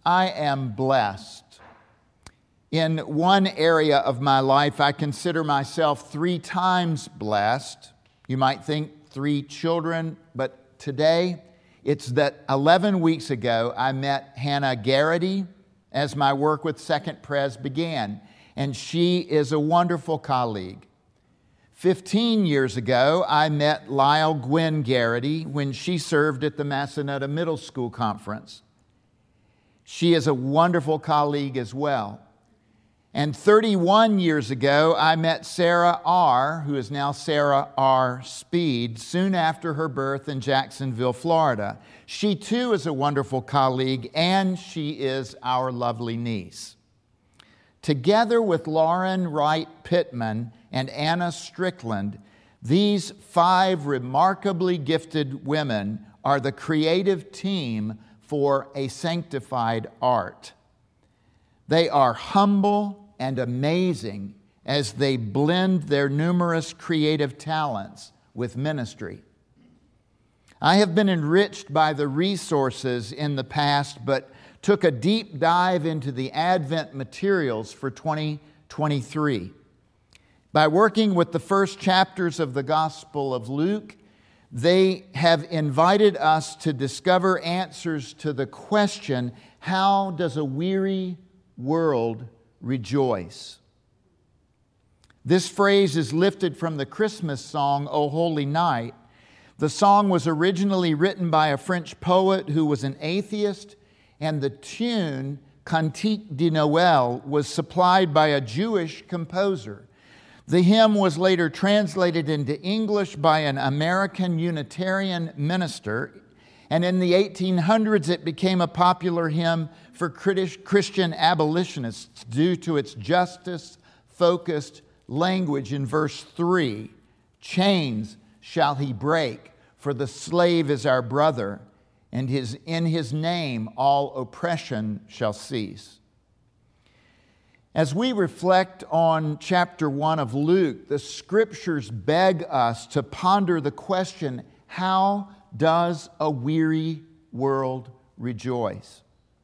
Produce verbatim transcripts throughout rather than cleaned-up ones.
I am blessed. In one area of my life, I consider myself three times blessed. You might think three children, but today it's that eleven weeks ago I met Hannah Garrity as my work with Second Pres began, and she is a wonderful colleague. Fifteen years ago, I met Lyle Gwen Garrity when she served at the Massanutten Middle School Conference. She is a wonderful colleague as well. And thirty-one years ago, I met Sarah R., who is now Sarah R. Speed, soon after her birth in Jacksonville, Florida. She too is a wonderful colleague, and she is our lovely niece. Together with Lauren Wright Pittman and Anna Strickland, these five remarkably gifted women are the creative team for A Sanctified Art. They are humble and amazing as they blend their numerous creative talents with ministry. I have been enriched by the resources in the past, but took a deep dive into the Advent materials for twenty twenty-three. By working with the first chapters of the Gospel of Luke, they have invited us to discover answers to the question, how does a weary world rejoice? This phrase is lifted from the Christmas song, O Holy Night. The song was originally written by a French poet who was an atheist, and the tune, Cantique de Noël, was supplied by a Jewish composer. The hymn was later translated into English by an American Unitarian minister, and in the eighteen hundreds it became a popular hymn for Christian abolitionists due to its justice-focused language in verse three. Chains shall he break, for the slave is our brother, and his, in his name all oppression shall cease. As we reflect on chapter one of Luke, the scriptures beg us to ponder the question, how does a weary world rejoice?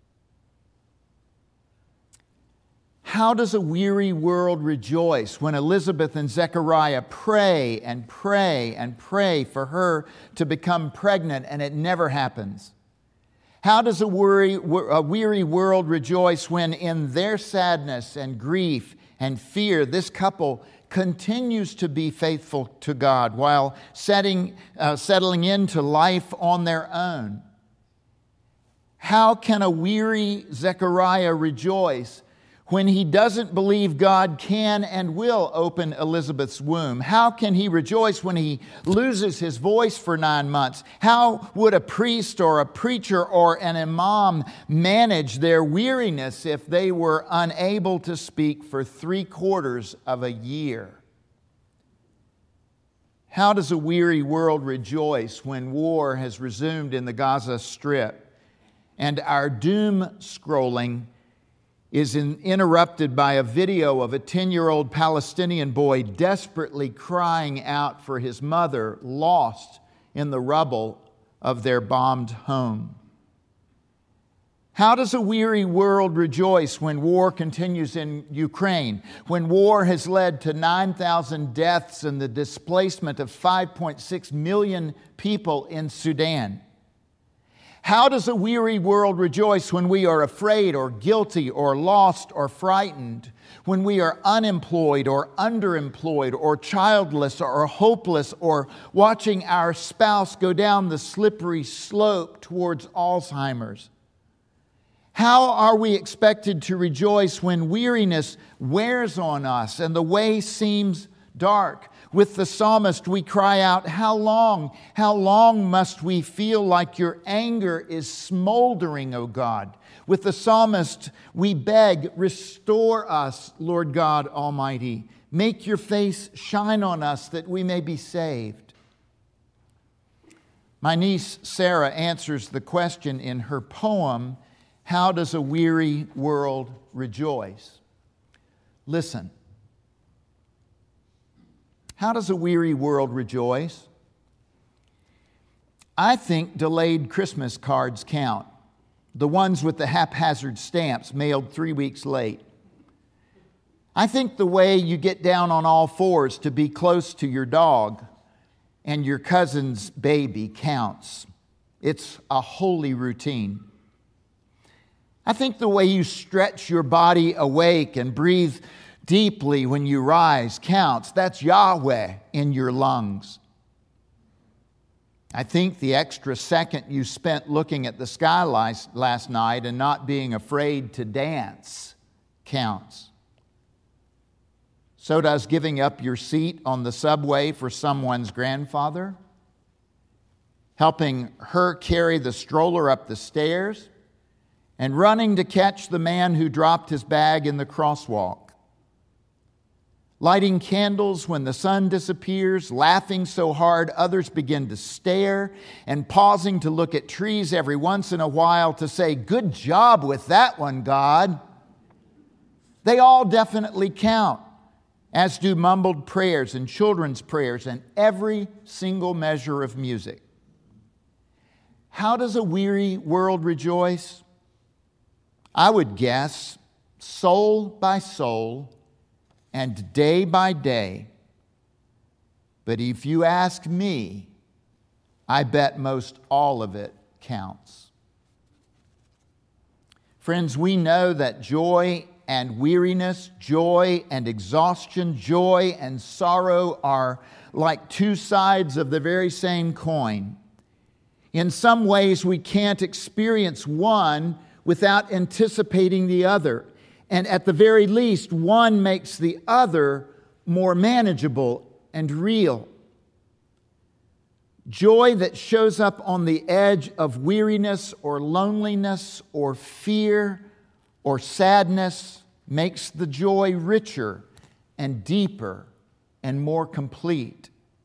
How does a weary world rejoice when Elizabeth and Zechariah pray and pray and pray for her to become pregnant and it never happens? How does a weary, a weary world rejoice when in their sadness and grief and fear, this couple continues to be faithful to God while setting, uh, settling into life on their own? How can a weary Zechariah rejoice when he doesn't believe God can and will open Elizabeth's womb? How can he rejoice when he loses his voice for nine months? How would a priest or a preacher or an imam manage their weariness if they were unable to speak for three quarters of a year? How does a weary world rejoice when war has resumed in the Gaza Strip and our doom scrolling is in, interrupted by a video of a ten-year-old Palestinian boy desperately crying out for his mother, lost in the rubble of their bombed home? How does a weary world rejoice when war continues in Ukraine, when war has led to nine thousand deaths and the displacement of five point six million people in Sudan? How does a weary world rejoice when we are afraid or guilty or lost or frightened, when we are unemployed or underemployed or childless or hopeless or watching our spouse go down the slippery slope towards Alzheimer's? How are we expected to rejoice when weariness wears on us and the way seems dark? With the psalmist, we cry out, how long, how long must we feel like your anger is smoldering, O God? With the psalmist, we beg, restore us, Lord God Almighty. Make your face shine on us that we may be saved. My niece Sarah answers the question in her poem, How Does a Weary World Rejoice? Listen. How does a weary world rejoice? I think delayed Christmas cards count. the ones with the haphazard stamps mailed three weeks late. I think the way you get down on all fours to be close to your dog and your cousin's baby counts. It's a holy routine. I think the way you stretch your body awake and breathe deeply when you rise counts. That's Yahweh in your lungs. I think the extra second you spent looking at the sky last night and not being afraid to dance counts. So does giving up your seat on the subway for someone's grandfather, helping her carry the stroller up the stairs, and running to catch the man who dropped his bag in the crosswalk. Lighting candles when the sun disappears, laughing so hard others begin to stare, and pausing to look at trees every once in a while to say, "Good job with that one, God." They all definitely count, as do mumbled prayers and children's prayers and every single measure of music. How does a weary world rejoice? I would guess soul by soul and day by day. But if you ask me, I bet most all of it counts. Friends, we know that joy and weariness, joy and exhaustion, joy and sorrow are like two sides of the very same coin. In some ways, we can't experience one without anticipating the other. And at the very least, one makes the other more manageable and real. Joy that shows up on the edge of weariness or loneliness or fear or sadness makes the joy richer and deeper and more complete.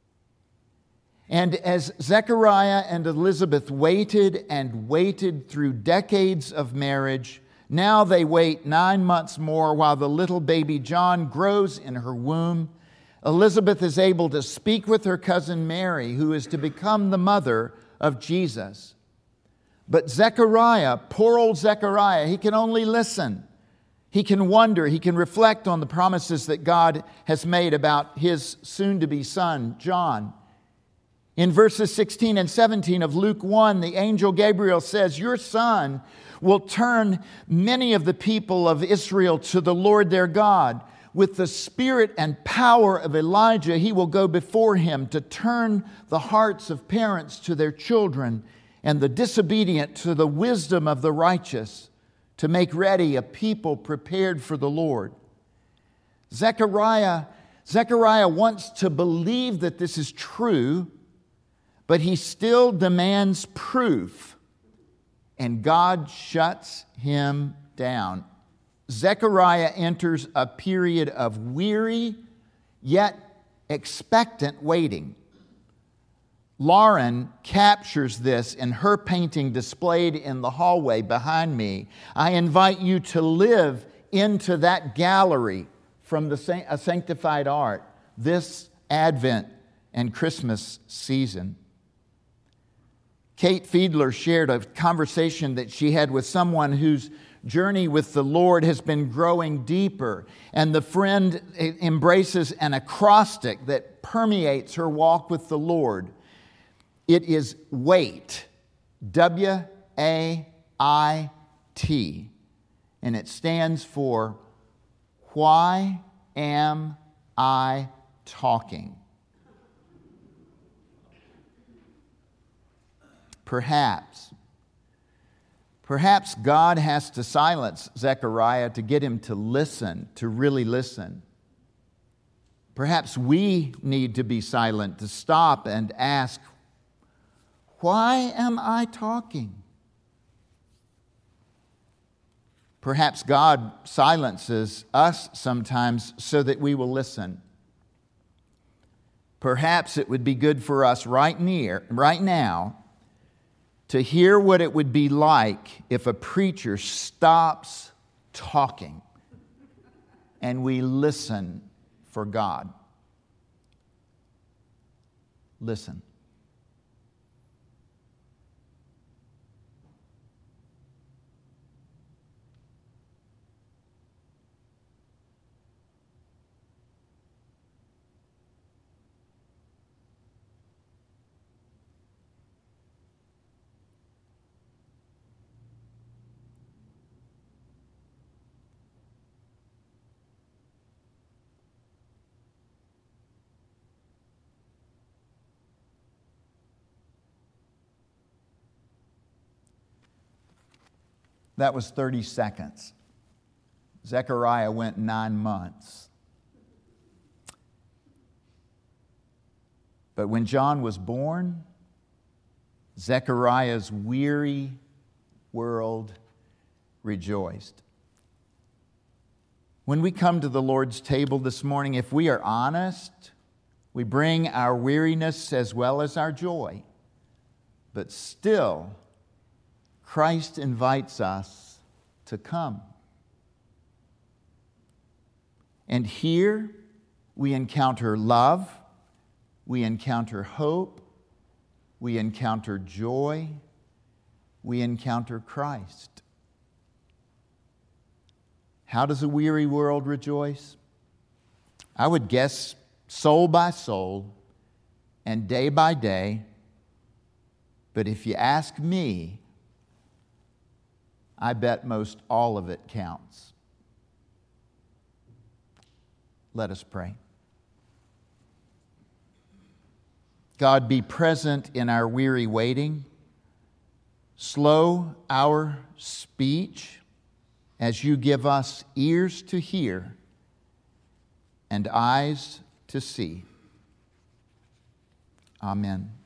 And as Zechariah and Elizabeth waited and waited through decades of marriage, now they wait nine months more while the little baby John grows in her womb. Elizabeth is able to speak with her cousin Mary, who is to become the mother of Jesus. But Zechariah, poor old Zechariah, he can only listen. He can wonder, he can reflect on the promises that God has made about his soon-to-be son, John. In verses sixteen and seventeen of Luke one, the angel Gabriel says, "Your son will turn many of the people of Israel to the Lord their God. With the spirit and power of Elijah, he will go before him to turn the hearts of parents to their children and the disobedient to the wisdom of the righteous, to make ready a people prepared for the Lord." Zechariah, Zechariah wants to believe that this is true, but he still demands proof, and God shuts him down. Zechariah enters a period of weary yet expectant waiting. Lauren captures this in her painting displayed in the hallway behind me. I invite you to live into that gallery from the a Sanctified Art this Advent and Christmas season. Kate Fiedler shared a conversation that she had with someone whose journey with the Lord has been growing deeper, and the friend embraces an acrostic that permeates her walk with the Lord. It is WAIT, W A I T, and it stands for, why am I talking? Perhaps, perhaps God has to silence Zechariah to get him to listen, to really listen. Perhaps we need to be silent, to stop and ask, why am I talking? Perhaps God silences us sometimes so that we will listen. Perhaps it would be good for us right near, right now, to hear what it would be like if a preacher stops talking and we listen for God. Listen. That was thirty seconds. Zechariah went nine months. But when John was born, Zechariah's weary world rejoiced. When we come to the Lord's table this morning, if we are honest, we bring our weariness as well as our joy. But still, Christ invites us to come. And here we encounter love, we encounter hope, we encounter joy, we encounter Christ. How does a weary world rejoice? I would guess soul by soul and day by day. But if you ask me, I bet most all of it counts. Let us pray. God, be present in our weary waiting. Slow our speech as you give us ears to hear and eyes to see. Amen.